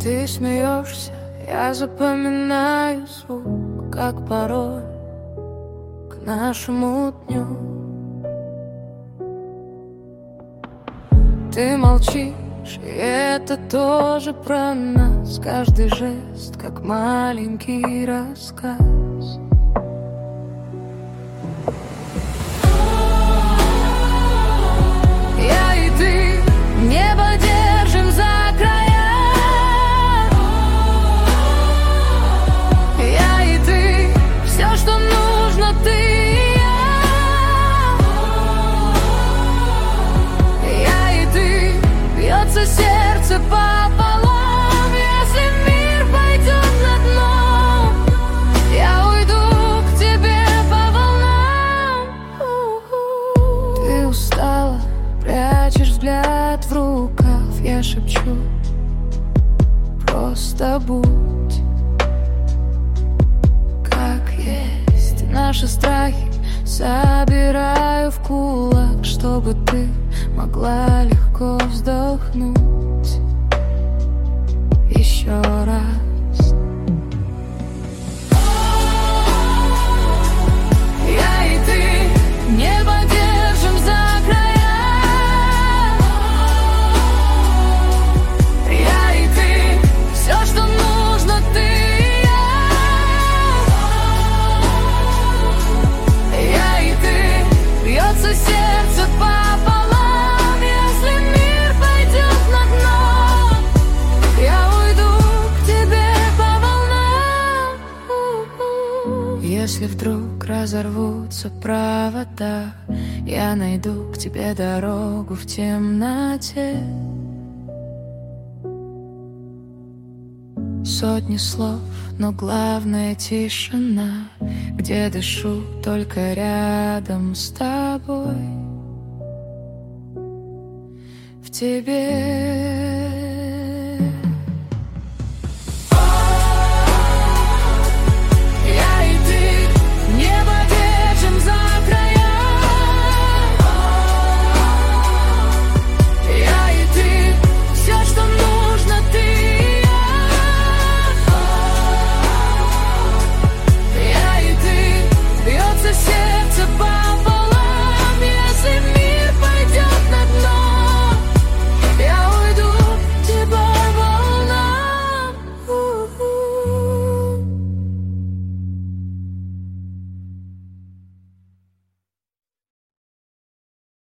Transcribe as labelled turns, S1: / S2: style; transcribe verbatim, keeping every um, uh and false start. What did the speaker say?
S1: Ты смеешься, я запоминаю звук, как порой к нашему дню. Ты молчишь, и это тоже про нас. Каждый жест, как маленький рассказ. Я и ты небо держим за края. Я и ты все, что нужно, ты и я. Я и ты, бьется сердце пополам. Если мир пойдет на дно, я уйду к тебе по волнам. Ты устала, прячешь взгляд в рукав. Я шепчу, просто будь как есть. Наши страхи собираю в кулак, чтобы ты могла легко вздохнуть еще раз. Я и ты небо держим за края. Я и ты все, что нужно, ты и я. Я и ты, бьется сердце пополам. Если мир пойдет на дно, я уйду к тебе по волнам. Если вдруг разорвутся провода, я найду к тебе дорогу в темноте. Сотни слов, но главное тишина, где дышу только рядом с тобой. В тебе